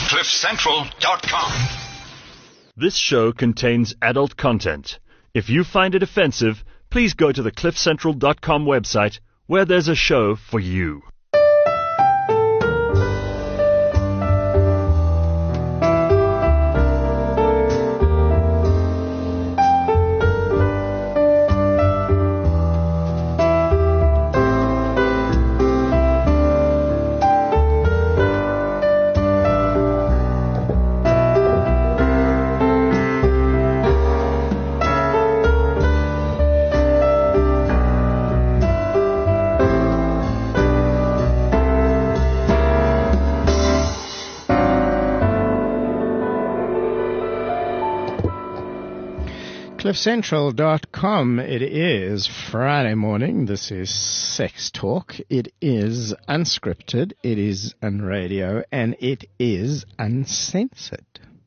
CliffCentral.com. This show contains adult content. If you find it offensive, please go to the CliffCentral.com website, where there's a show for you. CliffCentral.com. It is Friday morning. This is Sex Talk. It is unscripted. It is unradio. And it is uncensored.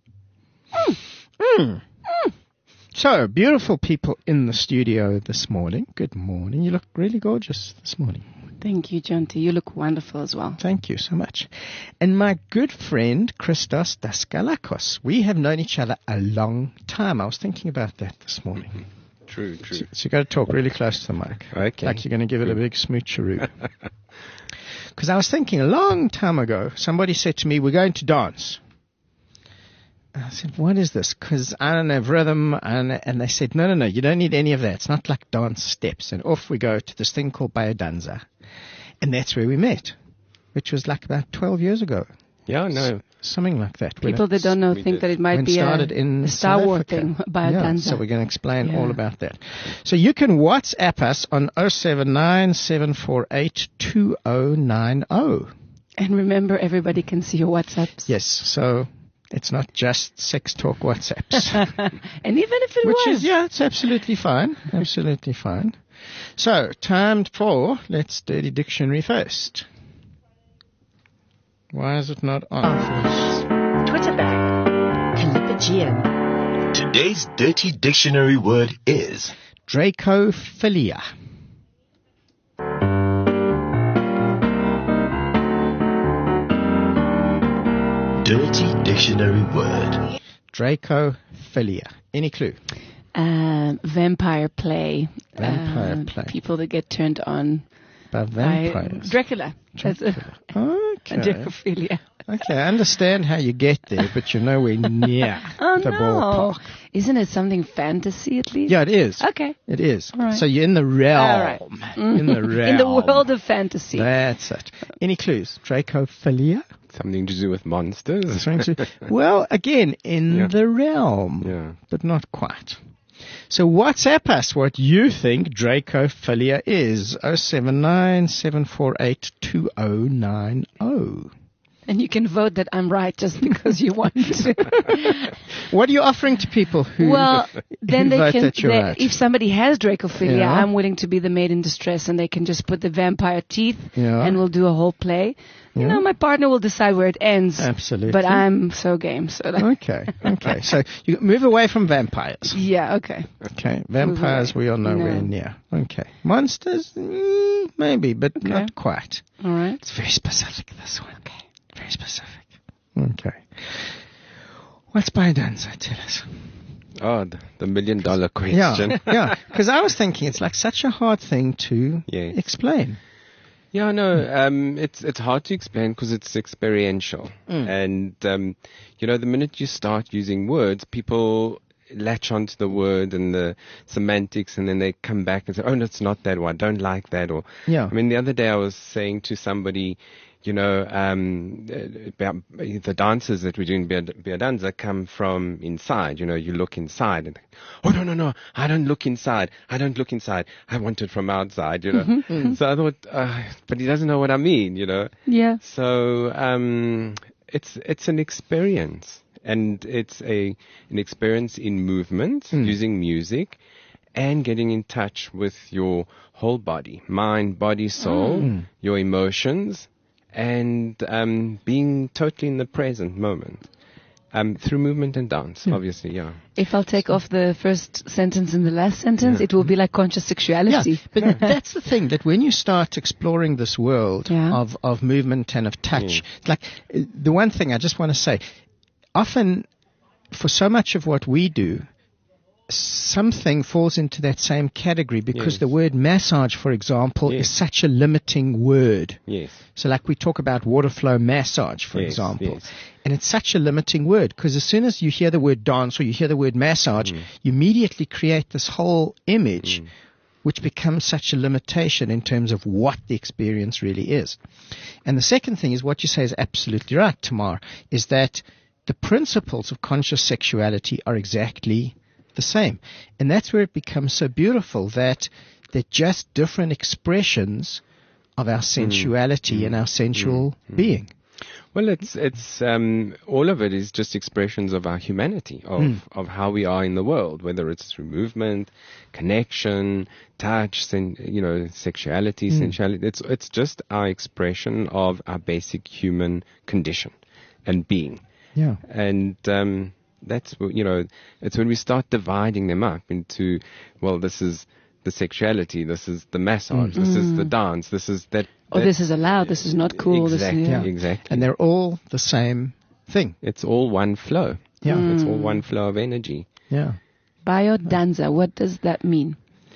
So, beautiful people in the studio this morning. Good morning. You look really gorgeous this morning. Thank you, Jonty. You look wonderful as well. Thank you so much. And my good friend, Christos Daskalakos. We have known each other a long time. I was thinking about that this morning. True. So you've got to talk really close to the mic. Okay. Like you're going to give it a big smoocheroo. Because I was thinking a long time ago, somebody said to me, we're going to dance. I said, what is this? Because I don't have rhythm. And they said, no, you don't need any of that. It's not like dance steps. And off we go to this thing called Biodanza. And that's where we met, which was like about 12 years ago. Yeah, no. Something like that. People that don't know think that it might be a Star Wars thing, Biodanza. So we're going to explain all about that. So you can WhatsApp us on 079-748-2090. And remember, everybody can see your WhatsApps. Yes, so it's not just Sex Talk WhatsApps. And even if it was. It's absolutely fine. Absolutely fine. So, time for Let's Dirty Dictionary first. Why is it not on? Twitterback. Calipigian. Today's dirty dictionary word is Dracophilia. dirty dictionary word. Dracophilia. Any clue? Vampire play. Vampire play. People that get turned on by vampires. Dracula. Okay. Dracophilia. Okay, I understand how you get there, but you're nowhere near the ballpark. Isn't it something fantasy at least? Yeah, it is. Okay. It is. All right. So you're in the realm. All right. In the realm. In the world of fantasy. That's it. Any clues? Dracophilia? Something to do with monsters? Well, again, in the realm, but not quite. So WhatsApp us what you think Dracophilia is. 079-748-2090. And you can vote that I'm right just because you want to. What are you offering to people who then they vote can, that you're right? If somebody has Dracophilia, I'm willing to be the maid in distress, and they can just put the vampire teeth, and we'll do a whole play. You know, my partner will decide where it ends. Absolutely. But I'm so game. So Okay. So you move away from vampires. Yeah, okay. Okay. Vampires we are nowhere near. Okay. Monsters? Maybe, but not quite. All right. It's very specific, this one. Okay. Very specific. Okay. What's Biodanza? Tell us. Oh, the $1 million question. Yeah. Because I was thinking it's like such a hard thing to explain. Yeah, no, it's hard to explain because it's experiential. And, the minute you start using words, people latch onto the word and the semantics, and then they come back and say, oh, no, it's not that one. I don't like that. Or, I mean, the other day I was saying to somebody, about the dances that we do in Biodanza come from inside. You look inside. And, oh, no, I don't look inside. I want it from outside, So I thought, but he doesn't know what I mean, Yeah. So it's an experience. And it's an experience in movement, using music, and getting in touch with your whole body, mind, body, soul, your emotions, and being totally in the present moment. Through movement and dance, obviously, yeah. If I'll take off the first sentence and the last sentence, it will be like conscious sexuality. Yeah, but that's the thing, that when you start exploring this world of movement and of touch, like the one thing I just want to say, often for so much of what we do, something falls into that same category because the word massage, for example, is such a limiting word. Yes. So like we talk about water flow massage, for example, and it's such a limiting word because as soon as you hear the word dance or you hear the word massage, you immediately create this whole image which becomes such a limitation in terms of what the experience really is. And the second thing is what you say is absolutely right, Tamar, is that the principles of conscious sexuality are exactly the same. And that's where it becomes so beautiful that they're just different expressions of our sensuality and our sensual being. Well, it's all of it is just expressions of our humanity, of how we are in the world, whether it's through movement, connection, touch, sexuality, sensuality. It's just our expression of our basic human condition and being. Yeah. And that's, it's when we start dividing them up into, well, this is the sexuality, this is the massage, this is the dance, this is that. This is allowed, this is not cool. Exactly, exactly. And they're all the same thing. It's all one flow. Yeah. It's all one flow of energy. Yeah. Biodanza, what does that mean?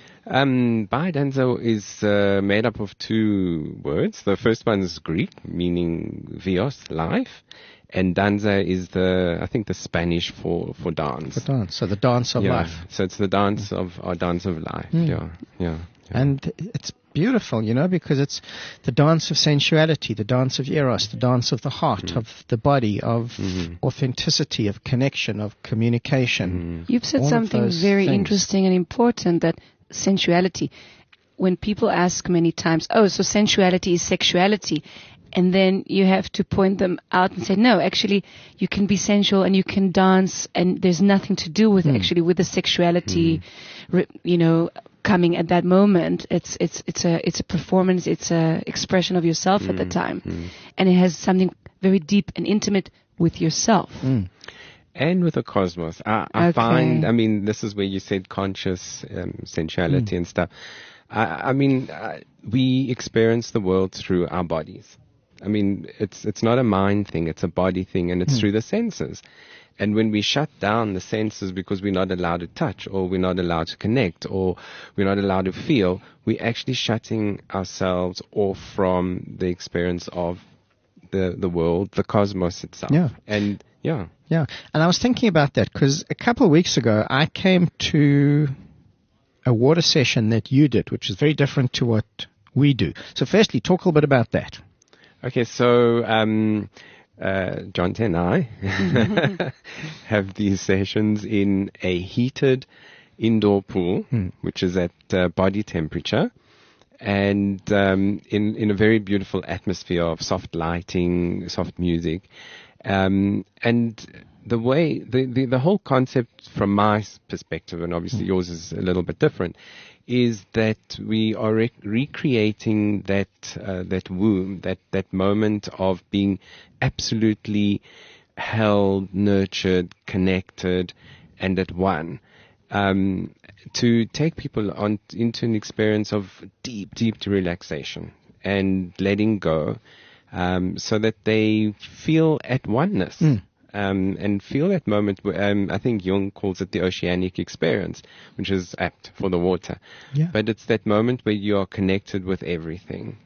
Biodanza is made up of two words. The first one is Greek, meaning vios, life. And danza is I think the Spanish for dance. For dance. So the dance of life. So it's the dance of our dance of life. Yeah. And it's beautiful, because it's the dance of sensuality, the dance of eros, the dance of the heart, of the body, of authenticity, of connection, of communication. You've said something very interesting and important, that sensuality. When people ask many times, so sensuality is sexuality. And then you have to point them out and say, no, actually, you can be sensual and you can dance, and there's nothing to do with actually with the sexuality, coming at that moment. It's a performance, it's a expression of yourself at the time, and it has something very deep and intimate with yourself. And with the cosmos. I find, this is where you said conscious sensuality and stuff. We experience the world through our bodies. It's not a mind thing, it's a body thing, and it's through the senses. And when we shut down the senses because we're not allowed to touch, or we're not allowed to connect, or we're not allowed to feel, we're actually shutting ourselves off from the experience of the world, the cosmos itself. Yeah. And and I was thinking about that because a couple of weeks ago I came to a water session that you did, which is very different to what we do. So firstly, talk a little bit about that. Okay, so Jonte and I have these sessions in a heated indoor pool, which is at body temperature, and in a very beautiful atmosphere of soft lighting, soft music, and the way the whole concept from my perspective, and obviously yours is a little bit different, is that we are recreating that womb, that moment of being absolutely held, nurtured, connected, and at one. To take people into an experience of deep relaxation and letting go, so that they feel at oneness. And feel that moment. I think Jung calls it the oceanic experience, which is apt for the water. Yeah. But it's that moment where you are connected with everything.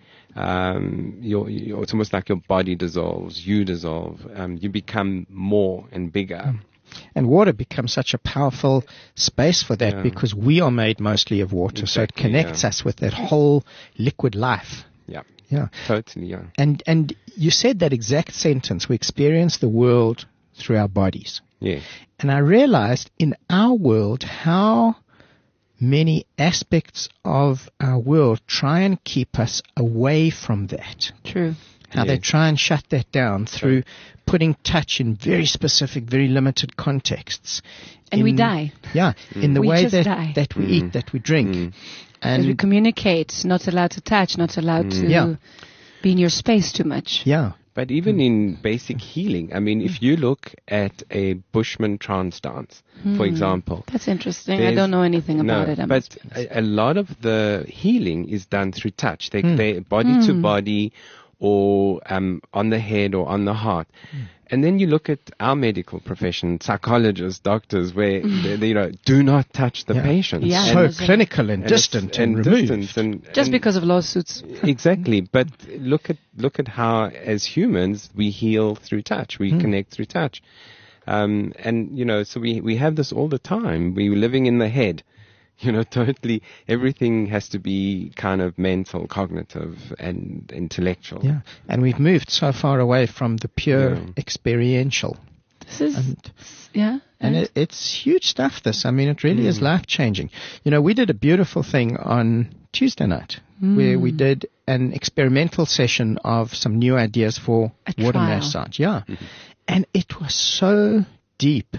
It's almost like your body dissolves, you dissolve, you become more and bigger. And water becomes such a powerful space for that because we are made mostly of water, so it connects us with that whole liquid life. Yeah, totally. And you said that exact sentence. We experience the world through our bodies. Yeah. And I realized in our world how many aspects of our world try and keep us away from that. True. How they try and shut that down through putting touch in very specific, very limited contexts. And we die. Yeah, in the way die. that we eat, that we drink. And we communicate, not allowed to touch, not allowed to be in your space too much. Yeah, But even in basic healing, I mean, if you look at a Bushman trance dance, for example. That's interesting. I don't know anything about it. But a lot of the healing is done through touch. They body to body, or on the head or on the heart. And then you look at our medical profession, psychologists, doctors, where they do not touch the patient. Yeah, so clinical and distant and removed. Just because of lawsuits. Exactly. But look at how, as humans, we heal through touch. We connect through touch. And so we have this all the time. We're living in the head. Totally everything has to be kind of mental, cognitive, and intellectual. Yeah, and we've moved so far away from the pure experiential. This is, and it's huge stuff, this. I mean, it really is life-changing. We did a beautiful thing on Tuesday night where we did an experimental session of some new ideas for water massage. Yeah, and it was so deep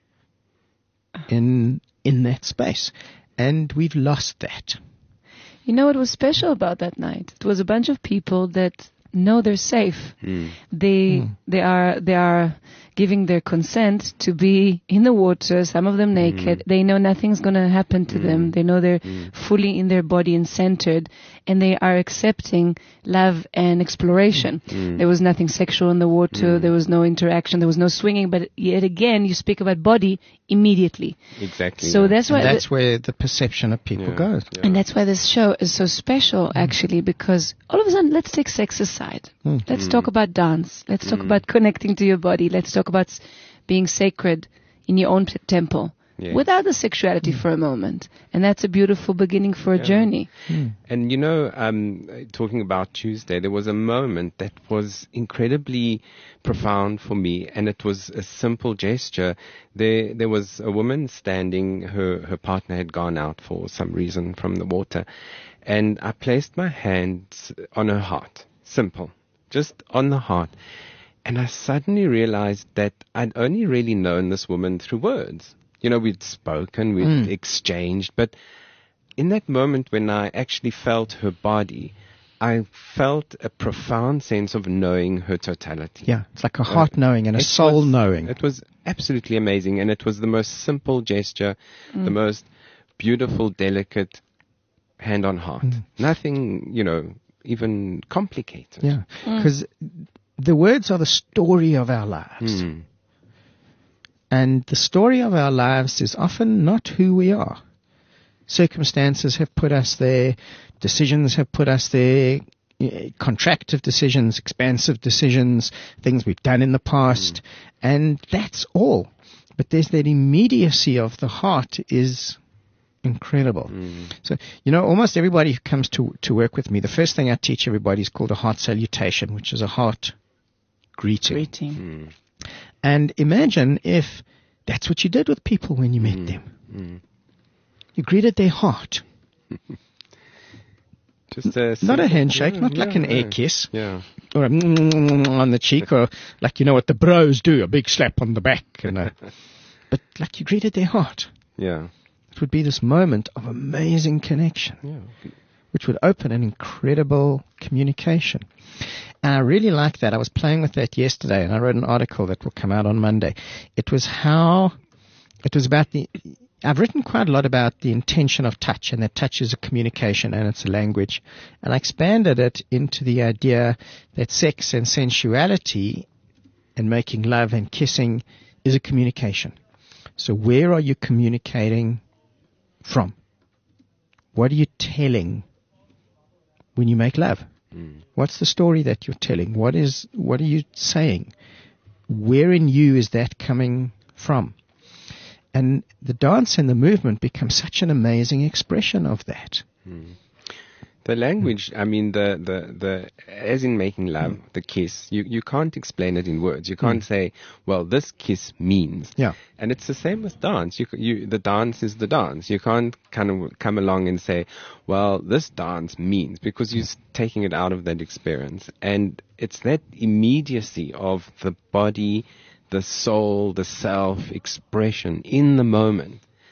in that space. And we've lost that. You know what was special about that night? It was a bunch of people that know they're safe. They are giving their consent to be in the water, some of them naked. They know nothing's going to happen to them. They know they're fully in their body and centered, and they are accepting love and exploration. There was nothing sexual in the water. There was no interaction. There was no swinging. But yet again, you speak about body immediately. Exactly. So that's why that's where the perception of people goes. Yeah. And that's why this show is so special, actually, because all of a sudden, let's take sex aside. Let's talk about dance. Let's talk about connecting to your body. Let's talk about being sacred in your own temple without the sexuality for a moment. And that's a beautiful beginning for a journey. And, talking about Tuesday, there was a moment that was incredibly profound for me, and it was a simple gesture. There was a woman standing, her partner had gone out for some reason from the water, and I placed my hands on her heart. Simple. Just on the heart. And I suddenly realized that I'd only really known this woman through words. We'd spoken, we'd exchanged, but in that moment when I actually felt her body, I felt a profound sense of knowing her totality. Yeah, it's like a heart knowing and a soul knowing. It was absolutely amazing, and it was the most simple gesture, the most beautiful, delicate hand on heart. Nothing, even complicated. Yeah, because the words are the story of our lives. And the story of our lives is often not who we are. Circumstances have put us there. Decisions have put us there. Contractive decisions, expansive decisions, things we've done in the past. And that's all. But there's that immediacy of the heart is incredible. So, almost everybody who comes to work with me, the first thing I teach everybody is called a heart salutation, which is a heart greeting. And imagine if that's what you did with people when you met them. You greeted their heart. Just not a handshake, not like an air kiss. Yeah. Or a on the cheek, or like, what the bros do, a big slap on the back. But like you greeted their heart. Yeah. It would be this moment of amazing connection, which would open an incredible communication. And I really like that. I was playing with that yesterday, and I wrote an article that will come out on Monday. It was about I've written quite a lot about the intention of touch, and that touch is a communication and it's a language. And I expanded it into the idea that sex and sensuality and making love and kissing is a communication. So where are you communicating from? What are you telling when you make love? What's the story that you're telling? What are you saying? Where in you is that coming from? And the dance and the movement become such an amazing expression of that. The language, I mean, the as in making love, the kiss, you can't explain it in words. You can't say, well, this kiss means. Yeah. And it's the same with dance. The dance is the dance. You can't kind of come along and say, well, this dance means, because you're taking it out of that experience. And it's that immediacy of the body, the soul, the self expression in the moment,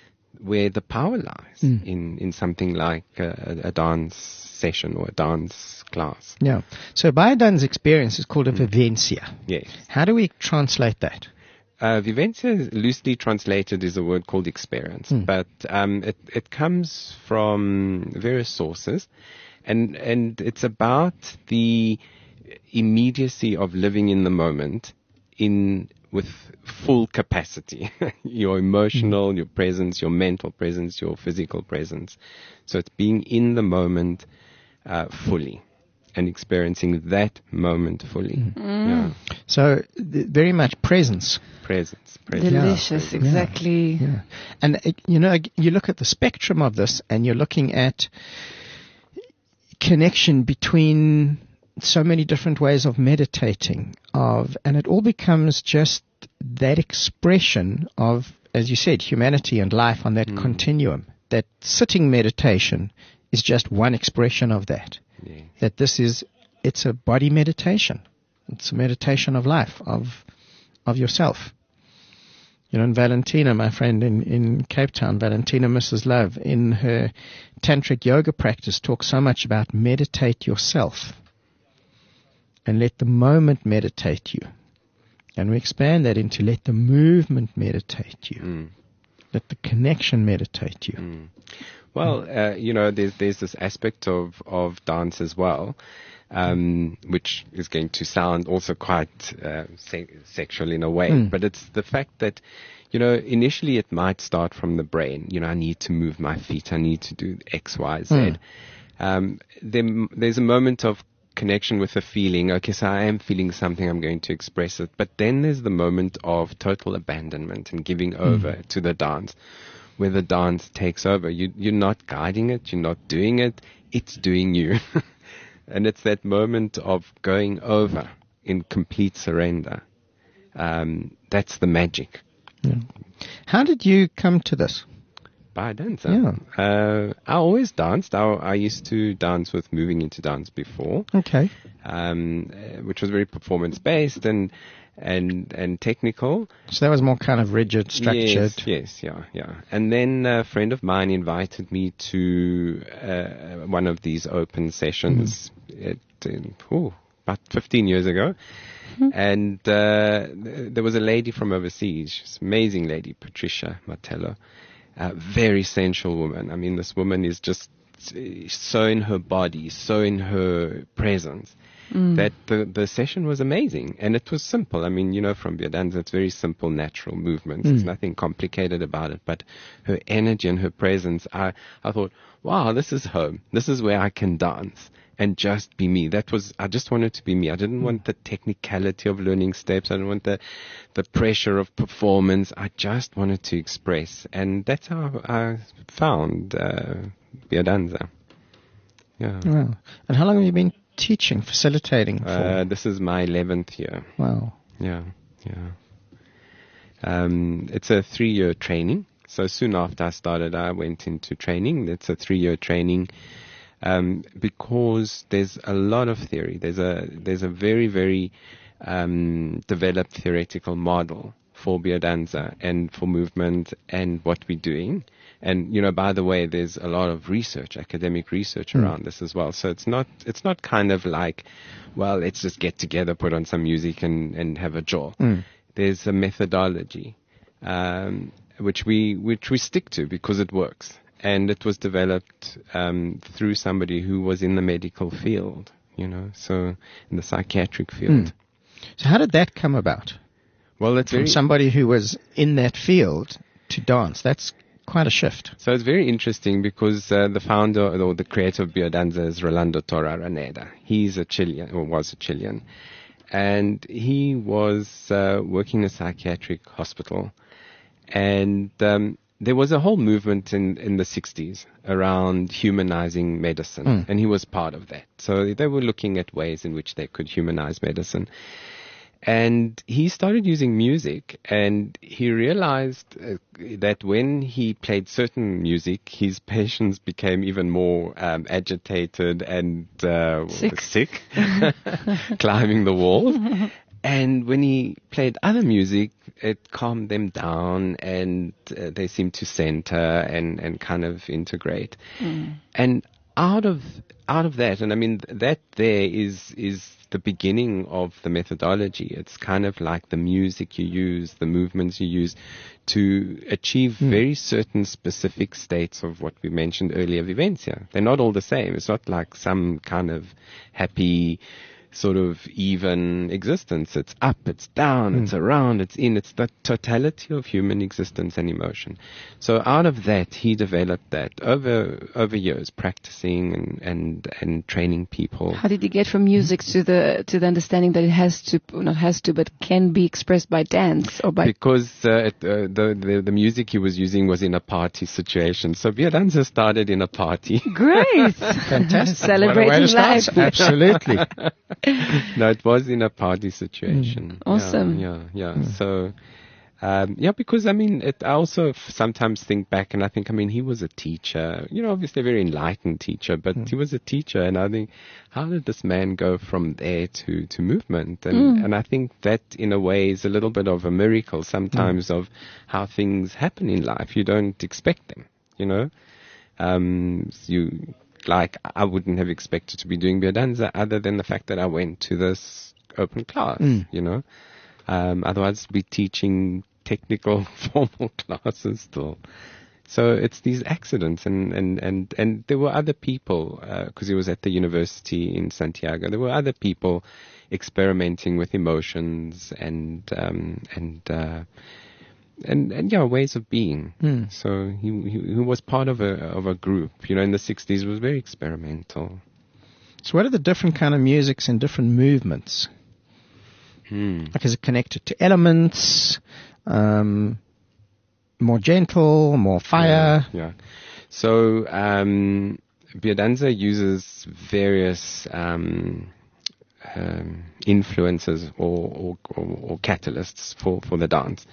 where the power lies in something like a dance session or a dance class. Yeah. So Biodan's experience is called a vivencia. Yes. How do we translate that? Vivencia, loosely translated, is a word called experience, but it comes from various sources, and it's about the immediacy of living in the moment with full capacity. Your emotional, your presence, your mental presence, your physical presence. So it's being in the moment fully and experiencing that moment fully. Yeah. So very much presence. Presence. Delicious, exactly. Yeah. And, you look at the spectrum of this and you're looking at connection between so many different ways of meditating, and it all becomes just that expression of, as you said, humanity and life on that continuum. That sitting meditation is just one expression of that. Yeah. That it's a body meditation. It's a meditation of life, of yourself. And Valentina, my friend in Cape Town, Valentina Mrs. Love, in her tantric yoga practice, talks so much about meditate yourself and let the moment meditate you. And we expand that into let the movement meditate you. Let the connection meditate you. Well, there's this aspect of dance as well, which is going to sound also quite sexual in a way. But it's the fact that, initially it might start from the brain. I need to move my feet. I need to do X, Y, Z. There's a moment of connection with the feeling. Okay, so I am feeling something. I'm going to express it. But then there's the moment of total abandonment and giving over to the dance, where the dance takes over. You're not guiding it. You're not doing it. It's doing you. And it's that moment of going over in complete surrender. That's the magic. Yeah. How did you come to this? Biodance. Yeah. I always danced. I used to dance with Moving Into Dance before. Okay. Which was very performance-based and technical. So that was more kind of rigid, structured. Yes, yeah. And then a friend of mine invited me to one of these open sessions about 15 years ago. And there was a lady from overseas, she's an amazing lady, Patricia Martello, a very sensual woman. I mean, this woman is just so in her body, so in her presence. That the session was amazing, and it was simple. I mean, from Biodanza, it's very simple, natural movements. There's nothing complicated about it, but her energy and her presence, I thought, wow, this is home. This is where I can dance and just be me. I just wanted to be me. I didn't want the technicality of learning steps. I didn't want the pressure of performance. I just wanted to express, and that's how I found Biodanza. Yeah. Wow. And how long have you been teaching, facilitating for? This is my 11th year. Wow. Yeah. It's a 3-year training. So soon after I started, I went into training. It's a 3-year training because there's a lot of theory. There's a very, very developed theoretical model for Biodanza and for movement and what we're doing. And, by the way, there's a lot of research, academic research around this as well. So it's not kind of like, well, let's just get together, put on some music and have a jaw. There's a methodology, which we stick to because it works. And it was developed, through somebody who was in the medical field, so in the psychiatric field. So how did that come about? Well, it's from somebody who was in that field to dance. That's quite a shift. So it's very interesting because the founder or the creator of Biodanza is Rolando Torra Raneda. He's a Chilean, or was a Chilean. And he was working in a psychiatric hospital. And there was a whole movement in the 60s around humanizing medicine. And he was part of that. So they were looking at ways in which they could humanize medicine. And he started using music, and he realized that when he played certain music, his patients became even more agitated and sick, climbing the walls. And when he played other music, it calmed them down, and they seemed to center and kind of integrate. And out of that, and I mean that there is the beginning of the methodology. It's kind of like the music you use, the movements you use to achieve very certain specific states of what we mentioned earlier, vivencia. They're not all the same. It's not like some kind of happy sort of even existence. It's up, it's down, it's around, it's in. It's the totality of human existence and emotion. So out of that, he developed that over years, practicing and training people. How did he get from music to the understanding that it has to, not has to, but can be expressed by dance or by? Because the music he was using was in a party situation. So Biodanza started in a party. Great. Fantastic. Celebrating life. Absolutely. No, it was in a party situation. Awesome. Yeah. So, because I mean, I also sometimes think back and I think, I mean, he was a teacher, obviously a very enlightened teacher, but he was a teacher. And I think, how did this man go from there to movement? And I think that in a way is a little bit of a miracle sometimes of how things happen in life. You don't expect them, Like, I wouldn't have expected to be doing Biodanza other than the fact that I went to this open class, Otherwise, we'd be teaching technical, formal classes still. So it's these accidents, and there were other people, because he was at the university in Santiago, there were other people experimenting with emotions and ways of being. So he was part of a group, in the 60s. It was very experimental. So what are the different kind of musics and different movements? Like, is it connected to elements, more gentle, more fire? Yeah. So Biodanza uses various influences or catalysts for the dance.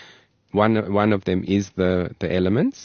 One of them is the elements.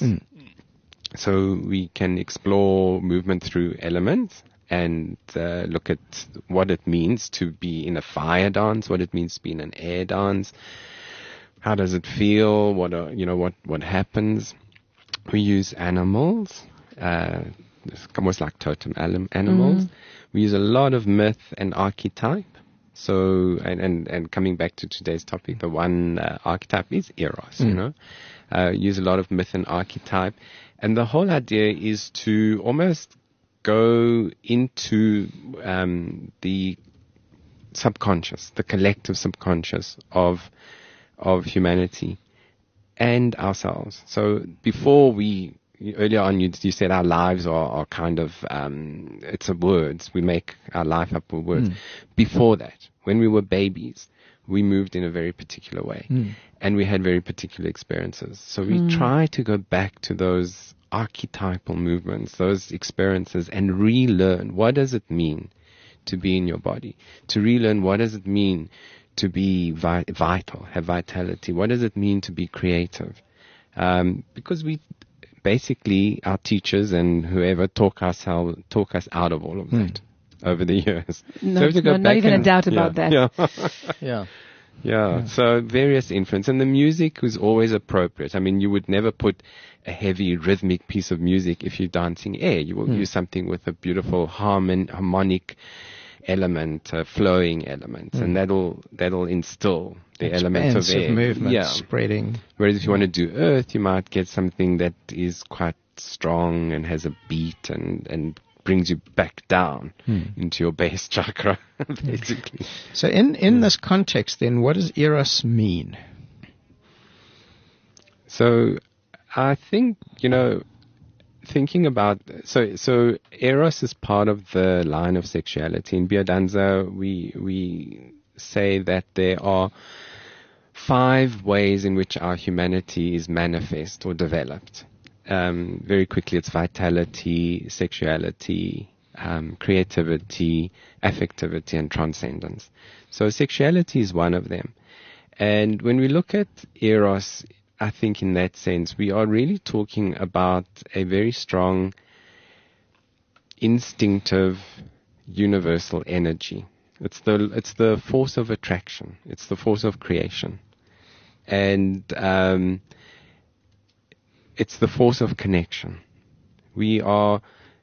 So we can explore movement through elements and look at what it means to be in a fire dance, what it means to be in an air dance. How does it feel? What happens? We use animals, it's almost like totem animals. We use a lot of myth and archetype. So, and coming back to today's topic, the one archetype is Eros, use a lot of myth and archetype. And the whole idea is to almost go into the subconscious, the collective subconscious of humanity and ourselves. So before earlier on you said our lives are kind of, it's words. We make our life up with words. Before that, when we were babies, we moved in a very particular way and we had very particular experiences. So we try to go back to those archetypal movements, those experiences, and relearn what does it mean to be in your body, to relearn what does it mean to be vital, have vitality, what does it mean to be creative, because we basically, our teachers and whoever talk us out of all of that over the years. Not even a doubt about that. Yeah, so various influence. And the music was always appropriate. I mean, you would never put a heavy rhythmic piece of music if you're dancing air. You will use something with a beautiful harmonic element, flowing element, and that'll instill the element of air. Movement, spreading. Whereas if you want to do earth, you might get something that is quite strong and has a beat and brings you back down into your base chakra, basically. So in this context, then, what does Eros mean? So I think, thinking about, so Eros is part of the line of sexuality. In Biodanza, we say that there are 5 ways in which our humanity is manifest or developed. Very quickly, it's vitality, sexuality, creativity, affectivity, and transcendence. So sexuality is one of them. And when we look at Eros, I think in that sense, we are really talking about a very strong, instinctive, universal energy. It's the force of attraction. It's the force of creation. And it's the force of connection. We are,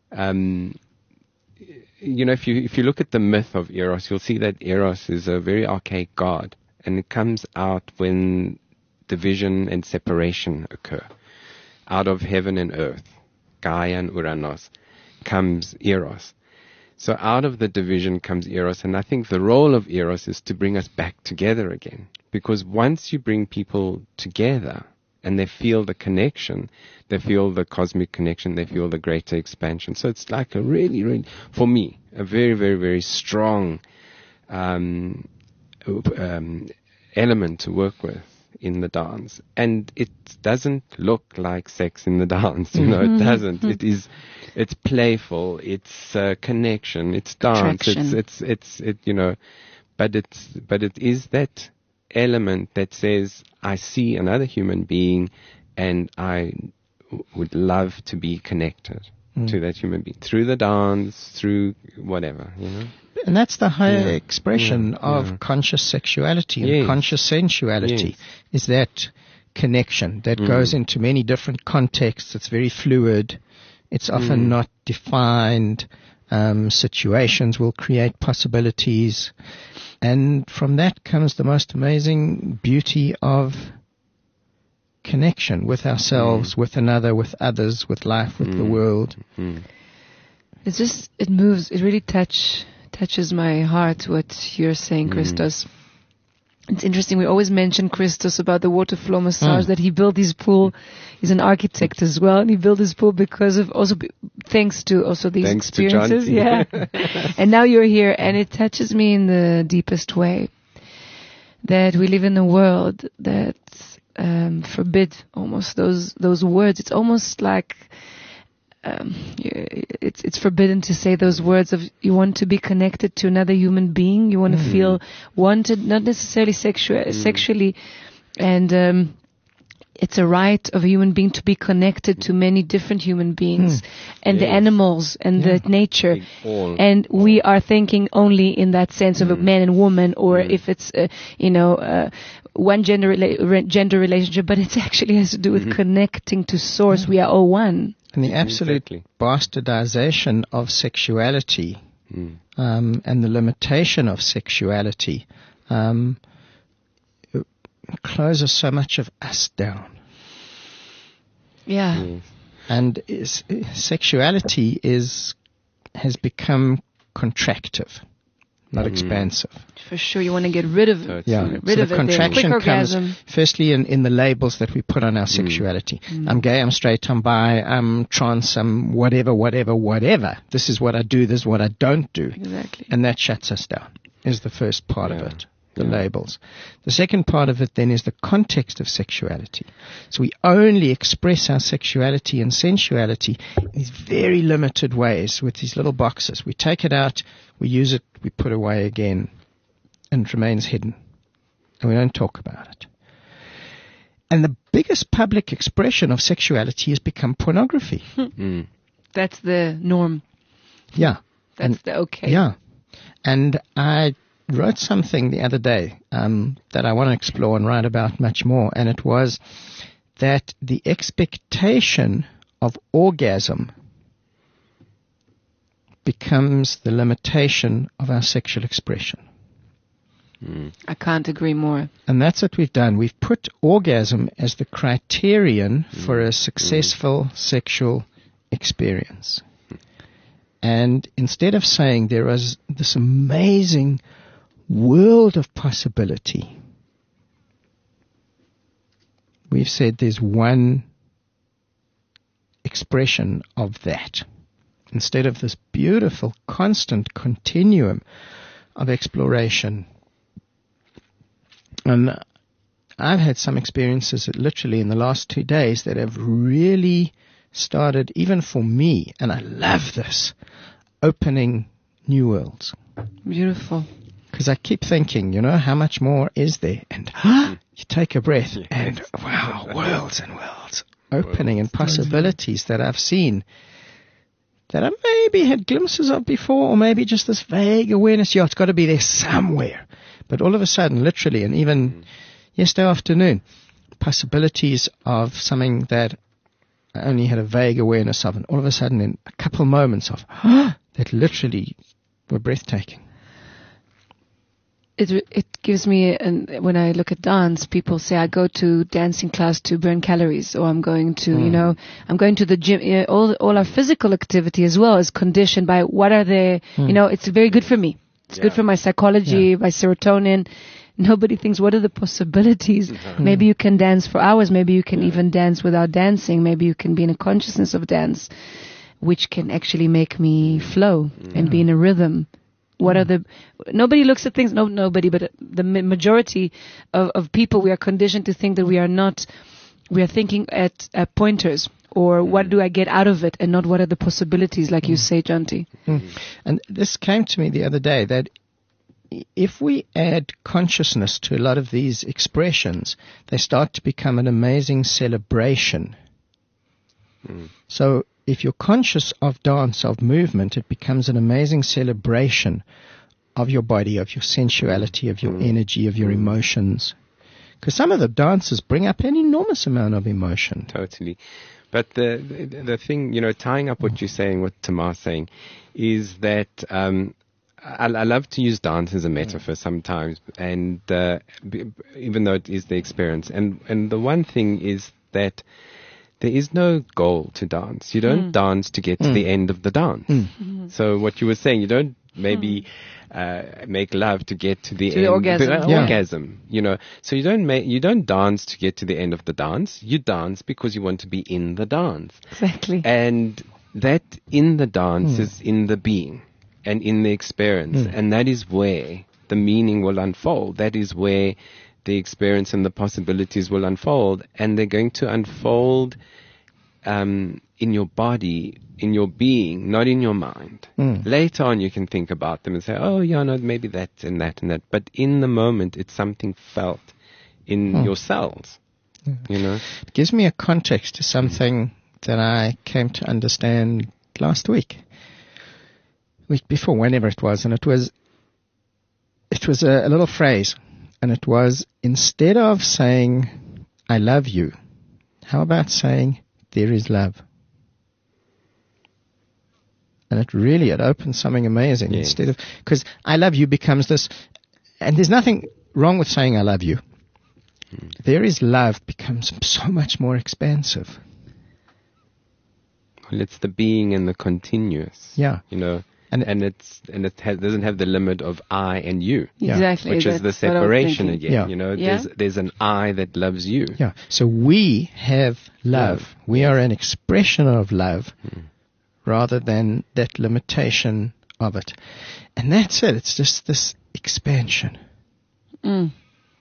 if you look at the myth of Eros, you'll see that Eros is a very archaic god, and it comes out when division and separation occur. Out of heaven and earth, Gaia and Uranus, comes Eros. So out of the division comes Eros, and I think the role of Eros is to bring us back together again. Because once you bring people together and they feel the connection, they feel the cosmic connection, they feel the greater expansion. So it's like a really, really, for me, a very, very, very strong element to work with in the dance. And it doesn't look like sex in the dance, it doesn't. It's playful, it's connection, it's dance, but it is that element that says, I see another human being and I would love to be connected to that human being through the dance, through whatever, And that's the higher expression of conscious sexuality and conscious sensuality, is that connection that goes into many different contexts. It's very fluid. It's often not defined. Situations will create possibilities. And from that comes the most amazing beauty of connection with ourselves, with another, with others, with life, with the world. It's just, it moves, it really touches my heart what you're saying, Christos. It's interesting, we always mention Christos about the water flow massage, that he built his pool. He's an architect as well, and he built his pool because of thanks to these experiences. And now you're here, and it touches me in the deepest way that we live in a world that forbid almost those words. It's almost like it's forbidden to say those words of you want to be connected to another human being, you want to feel wanted, not necessarily sexually, and it's a right of a human being to be connected to many different human beings and the animals and the nature, and we are thinking only in that sense of a man and woman, or if it's one gender relationship, but it actually has to do with connecting to source. We are all one. And the absolute bastardization of sexuality and the limitation of sexuality closes so much of us down. Yeah. And sexuality has become contractive, not expansive. For sure, you want to get rid of it. Yeah, rid so of the it. contraction comes firstly in the labels that we put on our sexuality. I'm gay, I'm straight, I'm bi, I'm trans, I'm whatever. This is what I do, this is what I don't do. Exactly. And that shuts us down, is the first part of it, the labels. The second part of it then is the context of sexuality. So we only express our sexuality and sensuality in these very limited ways with these little boxes. We take it out, we use it, we put away again, and it remains hidden. And we don't talk about it. And the biggest public expression of sexuality has become pornography. That's the norm. Yeah. That's the okay. Yeah. And I wrote something the other day that I want to explore and write about much more, and it was that the expectation of orgasm becomes the limitation of our sexual expression. I can't agree more. And that's what we've done. We've put orgasm as the criterion for a successful sexual experience. And instead of saying there is this amazing world of possibility, we've said there's one expression of that. Instead of this beautiful, constant continuum of exploration. And I've had some experiences literally in the last 2 days that have really started, even for me, and I love this, opening new worlds. Beautiful. Because I keep thinking, how much more is there? And you take a breath and wow, worlds and worlds opening and possibilities that I've seen that I maybe had glimpses of before, or maybe just this vague awareness, it's got to be there somewhere. But all of a sudden, literally, and even yesterday afternoon, possibilities of something that I only had a vague awareness of, and all of a sudden in a couple of moments of, that literally were breathtaking. It gives me, when I look at dance, people say I go to dancing class to burn calories, or I'm going to, I'm going to the gym. All our physical activity as well is conditioned by what are they, it's very good for me. It's good for my psychology, my serotonin. Nobody thinks, what are the possibilities? Maybe you can dance for hours. Maybe you can even dance without dancing. Maybe you can be in a consciousness of dance, which can actually make me flow and be in a rhythm. What are nobody looks at things, nobody, but the majority of people, we are conditioned to think that we are thinking at pointers, or what do I get out of it, and not what are the possibilities, like you say, Jonty. And this came to me the other day, that if we add consciousness to a lot of these expressions, they start to become an amazing celebration. So if you're conscious of dance, of movement, it becomes an amazing celebration of your body, of your sensuality, of your energy, of your emotions. Because some of the dances bring up an enormous amount of emotion. Totally. But the thing, tying up what you're saying, what Tamar's saying, is that I love to use dance as a metaphor sometimes, and even though it is the experience. And the one thing is that there is no goal to dance. You don't dance to get to the end of the dance. So what you were saying, you don't maybe make love to get to the end. Orgasm. So you don't dance to get to the end of the dance. You dance because you want to be in the dance. Exactly. And that in the dance is in the being and in the experience. And that is where the meaning will unfold. That is where the experience and the possibilities will unfold, and they're going to unfold in your body, in your being, not in your mind. Later on, you can think about them and say, maybe that and that and that. But in the moment, it's something felt in your cells. It gives me a context to something that I came to understand last week before, whenever it was, and it was a little phrase. And it was, instead of saying, I love you, how about saying, there is love? And it opens something amazing. Yes. Instead of, because I love you becomes this, and there's nothing wrong with saying I love you. There is love becomes so much more expansive. Well, it's the being and the continuous. Yeah. And it doesn't have the limit of I and you. Exactly. Which is the separation again. There's an I that loves you. Yeah. So we have love. We are an expression of love rather than that limitation of it. And that's it. It's just this expansion. And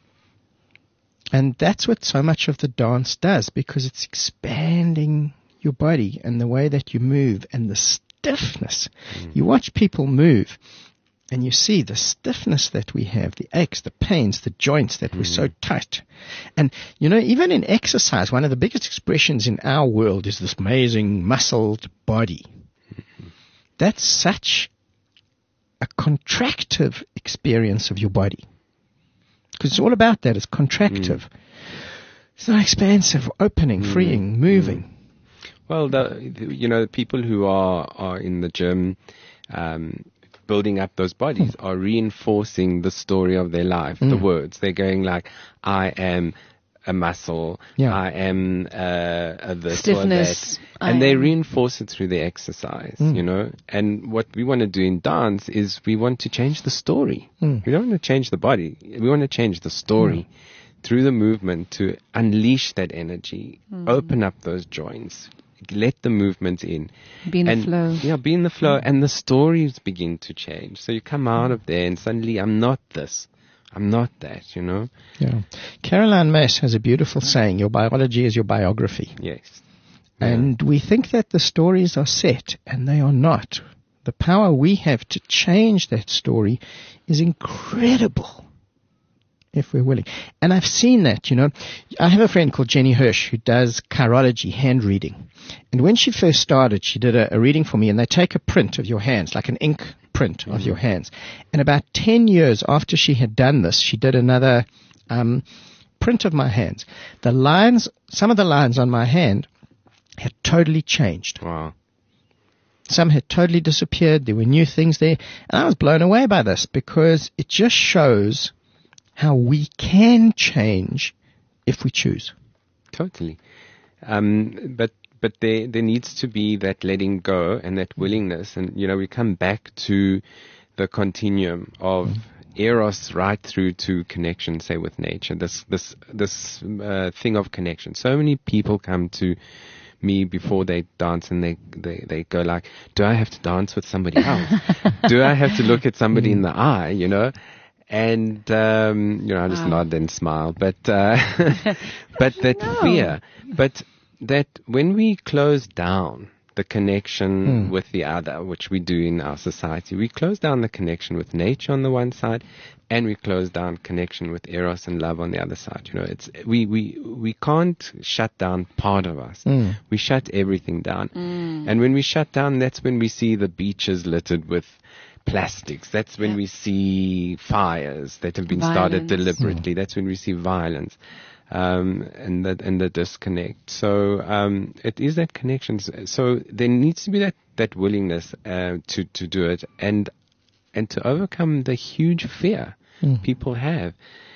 that's what so much of the dance does, because it's expanding your body and the way that you move and the stiffness. You watch people move and you see the stiffness that we have, the aches, the pains, the joints that we're so tight. And, even in exercise, one of the biggest expressions in our world is this amazing muscled body. That's such a contractive experience of your body. Because it's all about that. It's contractive. It's not expansive, opening, freeing, moving. Well, the people who are in the gym building up those bodies are reinforcing the story of their life, the words. They're going like, I am a muscle, I am this stiffness, or that. And they reinforce it through the exercise, And what we want to do in dance is we want to change the story. We don't want to change the body. We want to change the story through the movement to unleash that energy, open up those joints. Let the movement in. Be in the flow. Yeah, be in the flow, and the stories begin to change. So you come out of there and suddenly, I'm not this. I'm not that, Yeah. Caroline Myss has a beautiful saying, your biology is your biography. Yes. And we think that the stories are set, and they are not. The power we have to change that story is incredible. if we're willing. And I've seen that, I have a friend called Jenny Hirsch who does chirology, hand reading. And when she first started, she did a reading for me, and they take a print of your hands, like an ink print of your hands. And about 10 years after she had done this, she did another print of my hands. Some of the lines on my hand had totally changed. Wow. Some had totally disappeared. There were new things there. And I was blown away by this because it just shows how we can change if we choose. Totally. But there needs to be that letting go and that willingness. And, we come back to the continuum of eros right through to connection, say, with nature. This thing of connection. So many people come to me before they dance and they go like, do I have to dance with somebody else? Do I have to look at somebody in the eye, And, I just nod and smile, but that fear, but that when we close down the connection with the other, which we do in our society, we close down the connection with nature on the one side, and we close down connection with eros and love on the other side. We can't shut down part of us. We shut everything down. And when we shut down, that's when we see the beaches littered with plastics. That's when we see fires that have been started deliberately. That's when we see violence. And the disconnect. So it is that connection. So there needs to be that willingness to do it and to overcome the huge fear people have.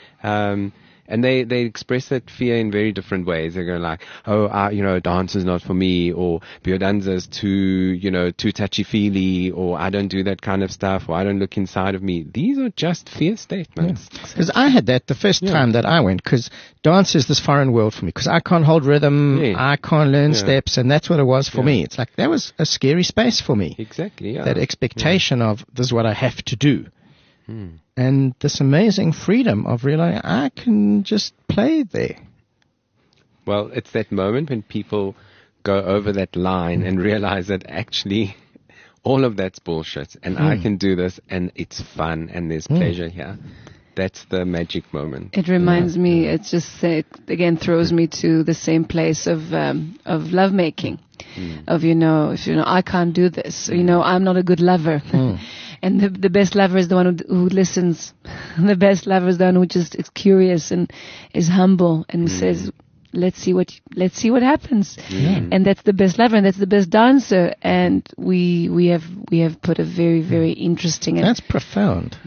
And they express that fear in very different ways. They go like, dance is not for me, or biodanza is too touchy-feely, or I don't do that kind of stuff, or I don't look inside of me. These are just fear statements. Because I had that the first time that I went, because dance is this foreign world for me, because I can't hold rhythm, I can't learn steps, and that's what it was for me. It's like, that was a scary space for me. Exactly, yeah. That expectation of, this is what I have to do. And this amazing freedom of realizing I can just play there. Well, it's that moment when people go over that line and realize that actually all of that's bullshit and I can do this and it's fun and there's pleasure here. That's the magic moment. It reminds me, it just again throws me to the same place of lovemaking. Of, if I can't do this, I'm not a good lover. And the best lover is the one who listens. The best lover is the one who just is curious and is humble and says, let's see what happens. And that's the best lover and that's the best dancer. And we have put a very, very interesting. That's profound.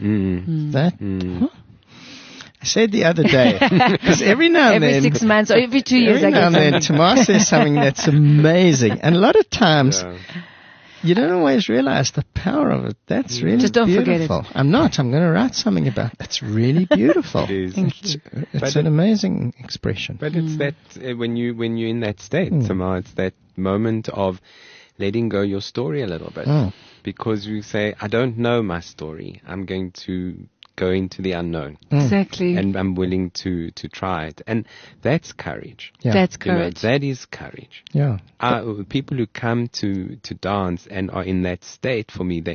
I said the other day, because every now and then, every 6 months or every 2 years, every now and then, Tomas says something that's amazing, and a lot of times you don't always realize the power of it. That's really just don't beautiful. Forget it. I'm going to write something about. That's really beautiful. It's an amazing expression. But it's that when you're in that state, Tomas, it's that moment of letting go your story a little bit, because you say, I don't know my story. I'm going to go into the unknown. Exactly. And I'm willing to try it. And that's courage. Yeah. That's courage. That is courage. Yeah. People who come to dance and are in that state, for me, they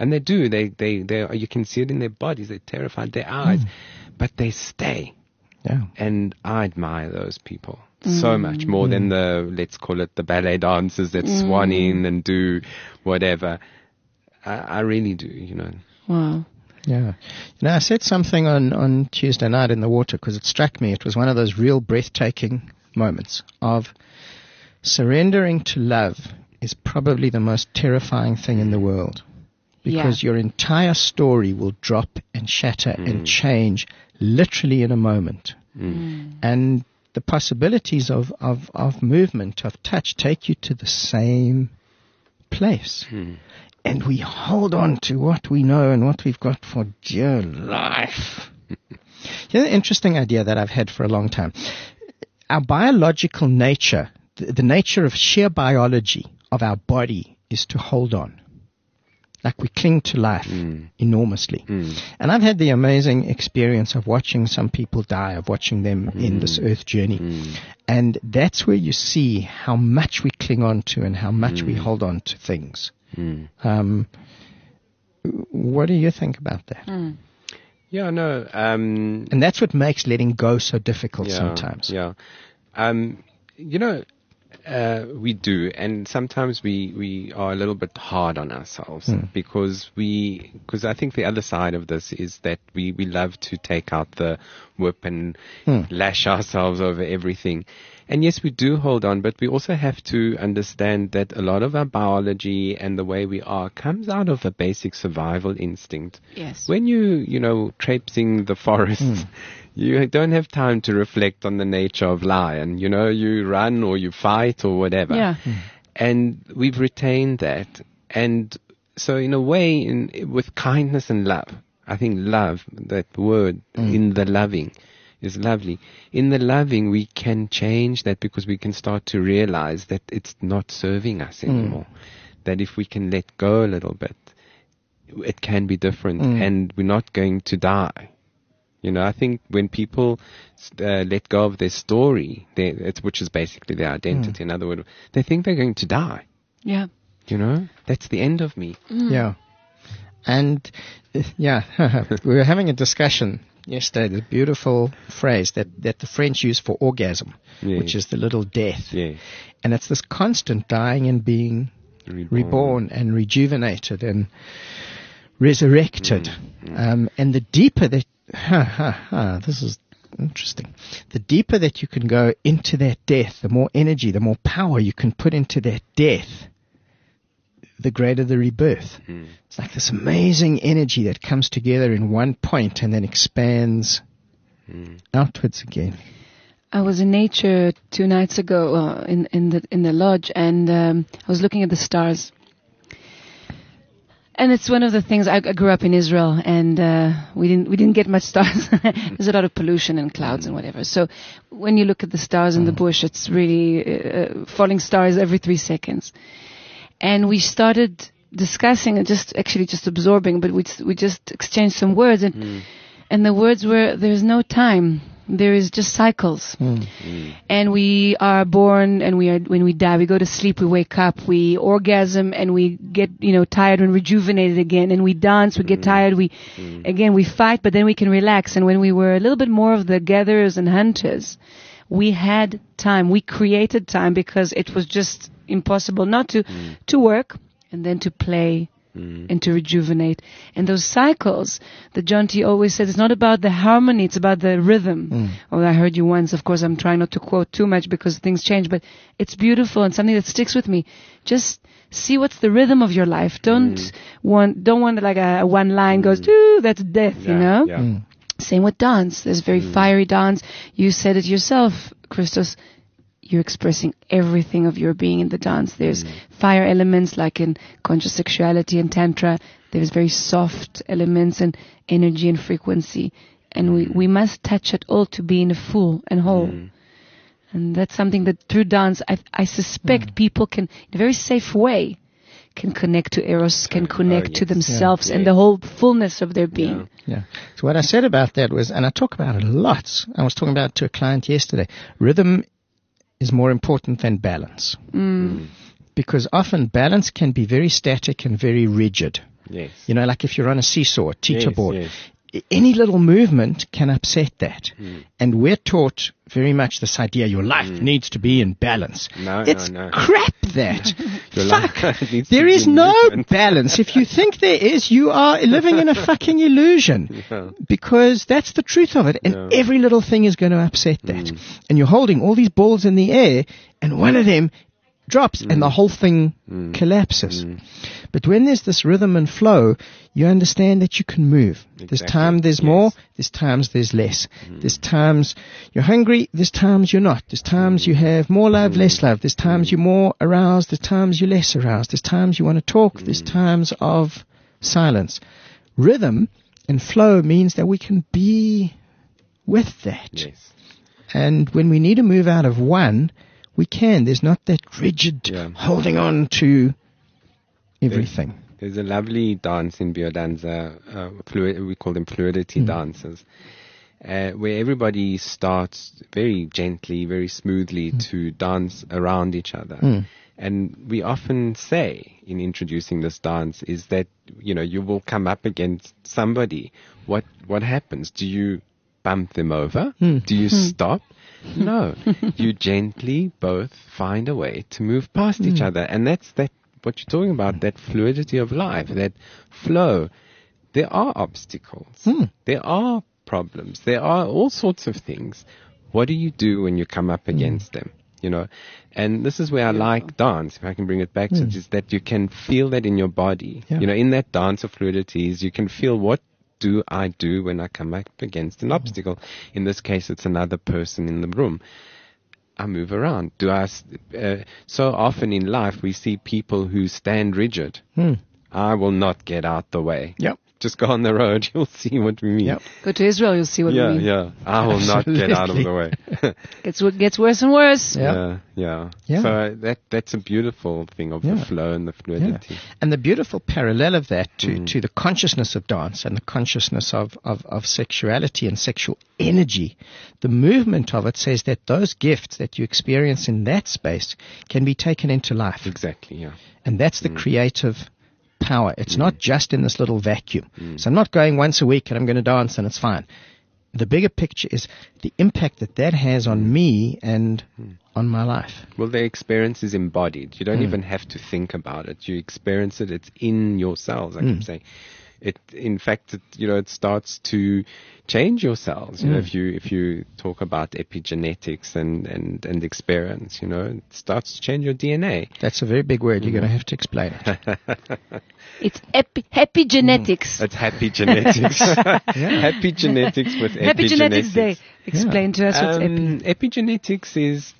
you can see it in their bodies, they're terrified, their eyes, but they stay. Yeah. And I admire those people so much more than let's call it the ballet dancers that swan in and do whatever. I really do, Wow. Yeah. I said something on Tuesday night in the water because it struck me. It was one of those real breathtaking moments of surrendering to love is probably the most terrifying thing in the world, because your entire story will drop and shatter and change literally in a moment. And the possibilities of movement, of touch, take you to the same place. And we hold on to what we know and what we've got for dear life. Here's an interesting idea that I've had for a long time. Our biological nature, the nature of sheer biology of our body, is to hold on. Like we cling to life enormously. And I've had the amazing experience of watching some people die, of watching them in this earth journey. And that's where you see how much we cling on to and how much we hold on to things. What do you think about that? Yeah, no. And that's what makes letting go so difficult sometimes. Yeah. We do, and sometimes we are a little bit hard on ourselves because I think the other side of this is that we love to take out the whip and lash ourselves over everything. And yes, we do hold on, but we also have to understand that a lot of our biology and the way we are comes out of a basic survival instinct. Yes. When traipsing the forest, you don't have time to reflect on the nature of lion. You run or you fight or whatever. Yeah. And we've retained that. And so in a way, with kindness and love, I think love, that word in the loving, is lovely. In the loving, we can change that because we can start to realize that it's not serving us anymore. That if we can let go a little bit, it can be different and we're not going to die. I think when people let go of their story, which is basically their identity, in other words, they think they're going to die. Yeah. That's the end of me. Yeah. And, we were having a discussion yesterday, the beautiful phrase that the French use for orgasm, which is the little death. Yes. And it's this constant dying and being reborn and rejuvenated and resurrected. And the deeper that, this is interesting. The deeper that you can go into that death, the more energy, the more power you can put into that death, the greater the rebirth. It's like this amazing energy that comes together in one point and then expands outwards again. I was in nature 2 nights ago in the lodge, and I was looking at the stars. And it's one of the things. I grew up in Israel, and we didn't get much stars. There's a lot of pollution and clouds and whatever. So when you look at the stars in the bush, it's really falling stars every 3 seconds. And we started discussing and just absorbing, but we just exchanged some words, and the words were, there's no time. There is just cycles. And we are born, and when we die, we go to sleep, we wake up, we orgasm, and we get, tired and rejuvenated again, and we dance, we get tired, we fight, but then we can relax. And when we were a little bit more of the gatherers and hunters, we had time. We created time because it was just impossible not to work and then to play and to rejuvenate. And those cycles that John T. always says, it's not about the harmony, it's about the rhythm. I heard you once, of course, I'm trying not to quote too much because things change, but it's beautiful and something that sticks with me. Just see what's the rhythm of your life. Don't want like a one line goes, that's death, Yeah. Same with dance. There's very fiery dance. You said it yourself, Christos. You're expressing everything of your being in the dance. There's fire elements like in conscious sexuality and tantra. There's very soft elements and energy and frequency. And we must touch it all to be in a full and whole. And that's something that through dance, I suspect people can, in a very safe way, can connect to Eros, can connect to themselves and the whole fullness of their being. Yeah. So what I said about that was, and I talk about it a lot, I was talking about it to a client yesterday, rhythm is more important than balance. Because often balance can be very static and very rigid. Yes. Like if you're on a seesaw, a teeter board, any little movement can upset that. And we're taught very much this idea, your life needs to be in balance. It's crap that. Fuck. There is no balance. If you think there is, you are living in a fucking illusion. Because that's the truth of it. And every little thing is going to upset that. And you're holding all these balls in the air, and one of them drops and the whole thing collapses. But when there's this rhythm and flow, you understand that you can move. Exactly. There's time there's more, there's times there's less. There's times you're hungry, there's times you're not. There's times you have more love, less love. There's times you're more aroused, there's times you're less aroused. There's times you want to talk, there's times of silence. Rhythm and flow means that we can be with that. Yes. And when we need to move out of one, we can. There's not that rigid holding on to everything. There's a lovely dance in biodanza, we call them fluidity dances. where everybody starts very gently, very smoothly to dance around each other. And we often say in introducing this dance is that, you will come up against somebody. What happens? Do you bump them over? Do you stop? No. You gently both find a way to move past each other. And that's what you're talking about, that fluidity of life, that flow. There are obstacles. There are problems. There are all sorts of things. What do you do when you come up against them? And this is where I like dance, if I can bring it back to it, is that you can feel that in your body. In that dance of fluidities, you can feel what do I do when I come up against an obstacle. In this case, it's another person in the room. I move around. So often in life, we see people who stand rigid. I will not get out the way. Yep. Just go on the road. You'll see what we mean. Yep. Go to Israel, you'll see what we mean. Yeah. I will not get out of the way. Gets worse and worse. Yeah. Yeah. So that's a beautiful thing of the flow and the fluidity. And the beautiful parallel of that to the consciousness of dance and the consciousness of sexuality and sexual energy, the movement of it says that those gifts that you experience in that space can be taken into life. Exactly, yeah. And that's the creative power. It's not just in this little vacuum. So I'm not going once a week and I'm going to dance and it's fine. The bigger picture is the impact that has on me and on my life. Well, the experience is embodied. You don't even have to think about it. You experience it. It's in your cells, I keep saying. In fact, it starts to change your cells. If you talk about epigenetics and experience, it starts to change your DNA. That's a very big word. You're going to have to explain it. It's happy genetics. It's happy genetics. Happy genetics with Happy epigenetics. Genetics Day. Explain to us what's epigenetics is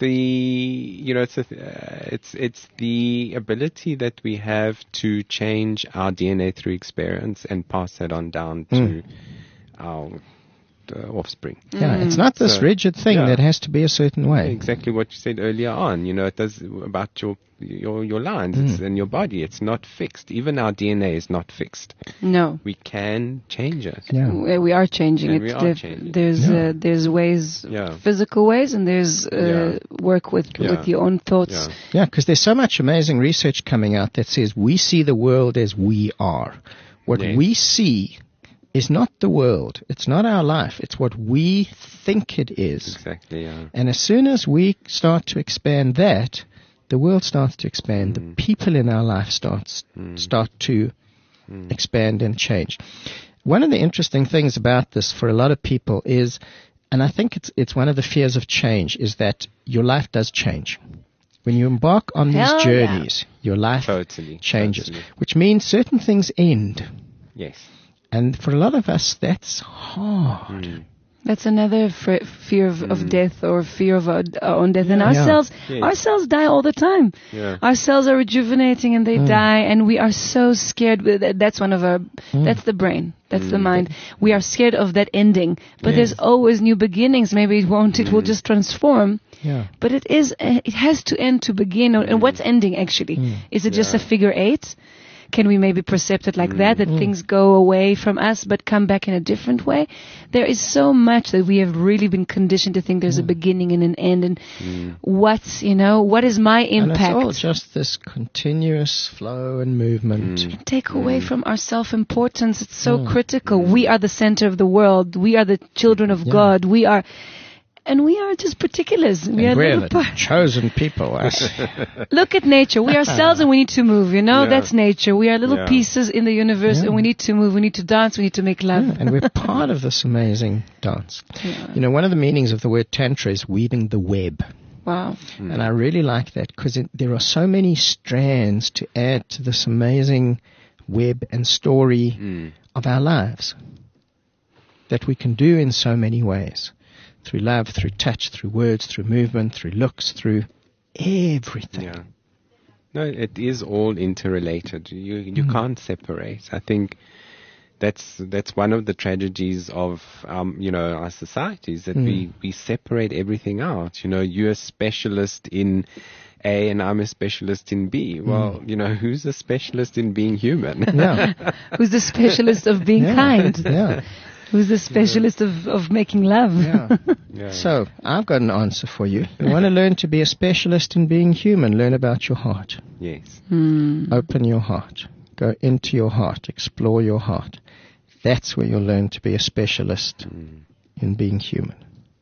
it's the ability that we have to change our DNA through experience and pass that on down to our offspring. Yeah, it's not this rigid thing that has to be a certain way. Exactly what you said earlier on. It does about your lines and your body. It's not fixed. Even our DNA is not fixed. No. We can change it. Yeah. We are changing And it. we are changing. There's ways, physical ways, and there's work with your own thoughts. Yeah, because there's so much amazing research coming out that says we see the world as we are. What we see is not the world. It's not our life. It's what we think it is. Exactly, yeah. And as soon as we start to expand that, the world starts to expand. The people in our life start to expand and change. One of the interesting things about this for a lot of people is, and I think it's one of the fears of change, is that your life does change. When you embark on these journeys, your life changes, which means certain things end. Yes. And for a lot of us, that's hard. That's another fear of death or fear of our own death. And our cells die all the time. Yeah. Our cells are rejuvenating and they die, and we are so scared. That's one of our. That's the brain. That's the mind. We are scared of that ending, but there's always new beginnings. Maybe it won't. It will just transform. Yeah. But it has to end to begin. And what's ending actually? Is it just a figure 8? Can we maybe perceive it like that things go away from us but come back in a different way? There is so much that we have really been conditioned to think there's a beginning and an end, and what is my impact? And it's all just this continuous flow and movement. Take away from our self-importance. It's so critical. We are the center of the world. We are the children of God. We are just particulars. We're the chosen people. Look at nature. We are cells and we need to move, That's nature. We are little pieces in the universe and we need to move. We need to dance. We need to make love. And we're part of this amazing dance. Yeah. One of the meanings of the word tantra is weaving the web. Wow. And I really like that because there are so many strands to add to this amazing web and story of our lives that we can do in so many ways. Through love, through touch, through words, through movement, through looks, through everything. Yeah. No, it is all interrelated. You can't separate. I think that's one of the tragedies of our societies, that we separate everything out. You're a specialist in A and I'm a specialist in B. Well, who's the specialist in being human? Yeah. Who's the specialist of being kind? Yeah. Who's the specialist of making love? Yeah. Yeah. So, I've got an answer for you. You want to learn to be a specialist in being human, learn about your heart. Yes. Open your heart. Go into your heart. Explore your heart. That's where you'll learn to be a specialist in being human.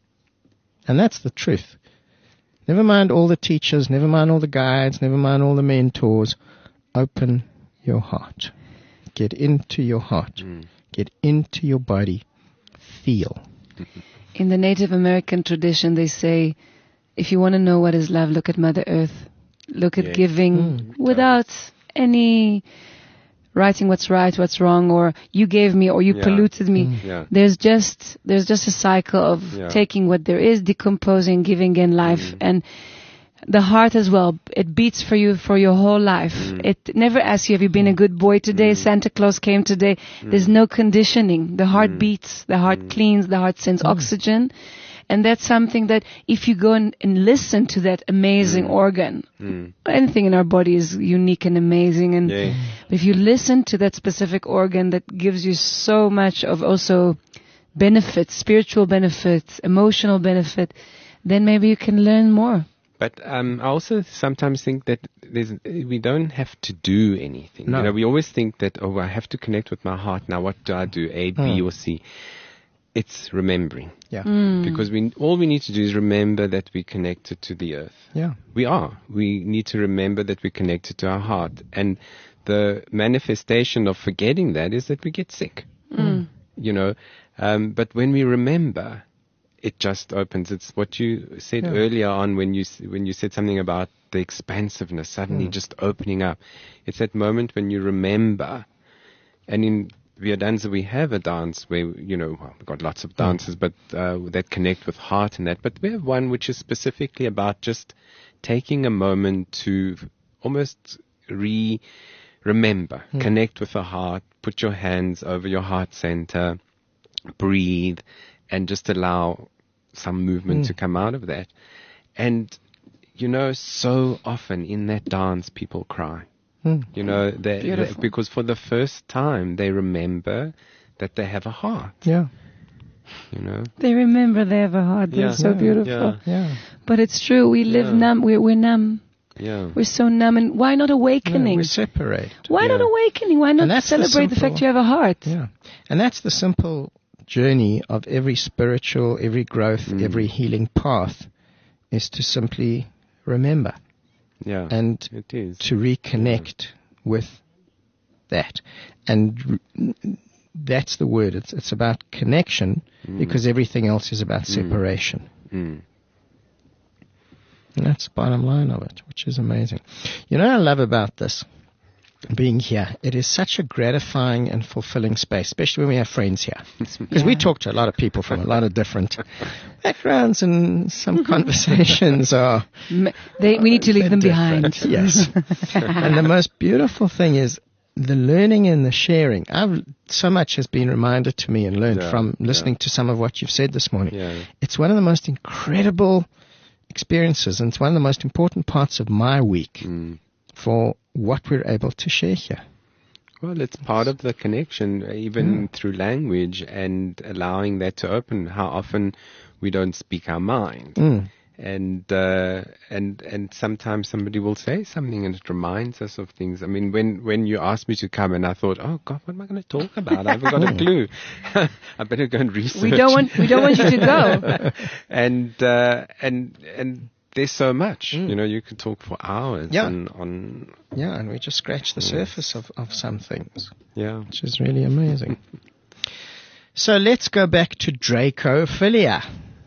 And that's the truth. Never mind all the teachers, never mind all the guides, never mind all the mentors. Open your heart. Get into your heart. Get into your body. Feel. In the Native American tradition, they say, if you want to know what is love, look at Mother Earth. Look at giving without any writing what's right, what's wrong, or you gave me, or you polluted me. Yeah. There's just a cycle of taking what there is, decomposing, giving again life, and the heart as well. It beats for you for your whole life. It never asks you, have you been a good boy today? Santa Claus came today. There's no conditioning. The heart beats, the heart cleans, the heart sends oxygen. And that's something that if you go and listen to that amazing organ, anything in our body is unique and amazing. And but if you listen to that specific organ that gives you so much of also benefits, spiritual benefits, emotional benefit, then maybe you can learn more. But I also sometimes think that we don't have to do anything. No. You know, we always think that, I have to connect with my heart. Now, what do I do? A, B, or C? It's remembering. Yeah. Because all we need to do is remember that we're connected to the earth. Yeah. We are. We need to remember that we're connected to our heart. And the manifestation of forgetting that is that we get sick. You know, but when we remember, it just opens. It's what you said earlier on when you said something about the expansiveness suddenly just opening up. It's that moment when you remember. And in Via Danza we have a dance where, we've got lots of dances, but that connect with heart and that. But we have one which is specifically about just taking a moment to almost remember, connect with the heart, put your hands over your heart center, breathe, and just allow some movement to come out of that. And, so often in that dance, people cry. Because for the first time, they remember that they have a heart. Yeah. They remember they have a heart. They're so beautiful. Yeah. But it's true. We live numb. We're numb. Yeah. We're so numb. And why not awakening? We separate. Why not awakening? Why not celebrate the fact you have a heart? Yeah. And that's the simple journey of every spiritual, every growth, every healing path is to simply remember. Yeah. And it is. to reconnect with that. And that's the word. It's about connection because everything else is about separation. And that's the bottom line of it, which is amazing. What I love about this, being here, it is such a gratifying and fulfilling space, especially when we have friends here. Because we talk to a lot of people from a lot of different backgrounds, and some conversations are... we need to leave them behind. Yes. And the most beautiful thing is the learning and the sharing. So much has been reminded to me and learned from listening to some of what you've said this morning. Yeah. It's one of the most incredible experiences, and it's one of the most important parts of my week for what we're able to share here. Well, it's part of the connection, even through language and allowing that to open. How often we don't speak our mind, and sometimes somebody will say something and it reminds us of things. I mean, when you asked me to come, and I thought, oh God, what am I going to talk about? I haven't got a clue. I better go and research. We don't want you to go. and there's so much, you can talk for hours and we just scratch the surface of some things. Yeah. Which is really amazing. So let's go back to Dracophilia.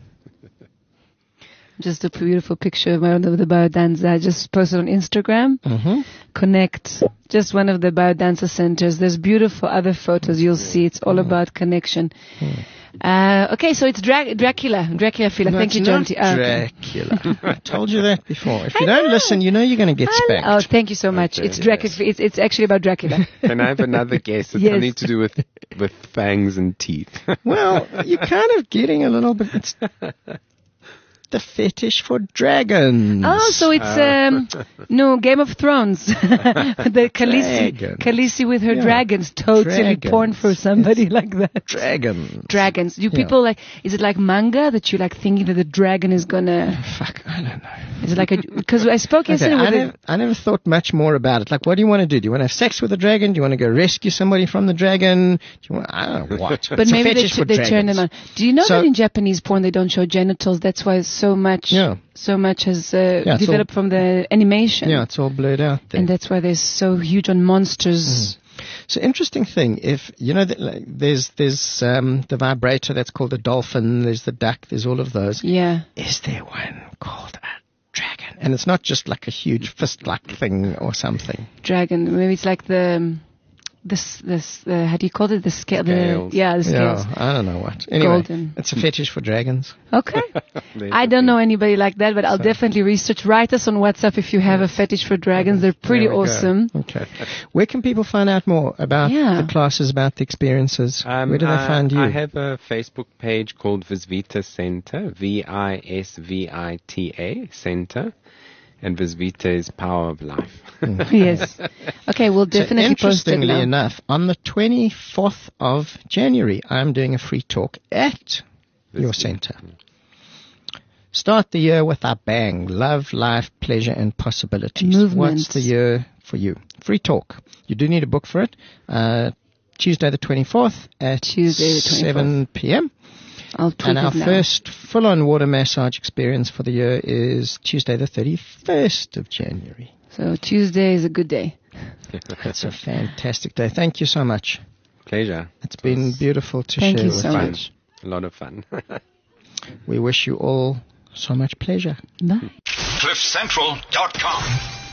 Just a beautiful picture of one of the biodanza I just posted on Instagram. Connect, just one of the biodanza centers. There's beautiful other photos you'll see. It's all about connection. Okay, so it's Dracula-phila. Thank you, John. Dracula. I told you that before. If you don't listen, you're going to get spanked. Oh, thank you so much. Okay, it's Dracula. It's actually about Dracula. Can I have another guess? It's something to do with fangs and teeth. Well, you're kind of getting a little bit... the fetish for dragons. Oh, so it's no Game of Thrones. The Khaleesi with her dragons. Totally porn for somebody like that. Dragons. Do people like? Is it like manga that you like thinking that the dragon is gonna? Fuck, I don't know. Is it like a? Because I spoke yesterday. I never thought much more about it. Like, what do you want to do? Do you want to have sex with a dragon? Do you want to go rescue somebody from the dragon? I don't know what. But maybe they turn them on. Do you know that in Japanese porn they don't show genitals? That's why so much has developed from the animation. Yeah, it's all blurred out there. And that's why they're so huge on monsters. So interesting thing, if you know, there's the vibrator that's called a dolphin. There's the duck. There's all of those. Yeah. Is there one called a dragon? And it's not just like a huge fist-like thing or something. Dragon. Maybe it's like the how do you call it? The scales. The scales. Yeah, I don't know what. Anyway, Golden. It's a fetish for dragons. Okay. I don't know anybody like that, but I'll definitely research. Write us on WhatsApp if you have a fetish for dragons. They're pretty awesome. Okay. Where can people find out more about the classes, about the experiences? Where do they find you? I have a Facebook page called Visvita Center, Visvita Center. And Visvita is power of life. Yes. Okay, we'll definitely post it. Interestingly enough, on the 24th of January, I'm doing a free talk at your center. Start the year with a bang. Love, life, pleasure, and possibilities. Movement. What's the year for you? Free talk. You do need a book for it. Tuesday the 24th at 7 p.m. And our first full-on water massage experience for the year is Tuesday the 31st of January. So Tuesday is a good day. It's a fantastic day. Thank you so much. Pleasure. It's been beautiful to share with you. Thank you so much. A lot of fun. We wish you all so much pleasure. Bye. CliffCentral.com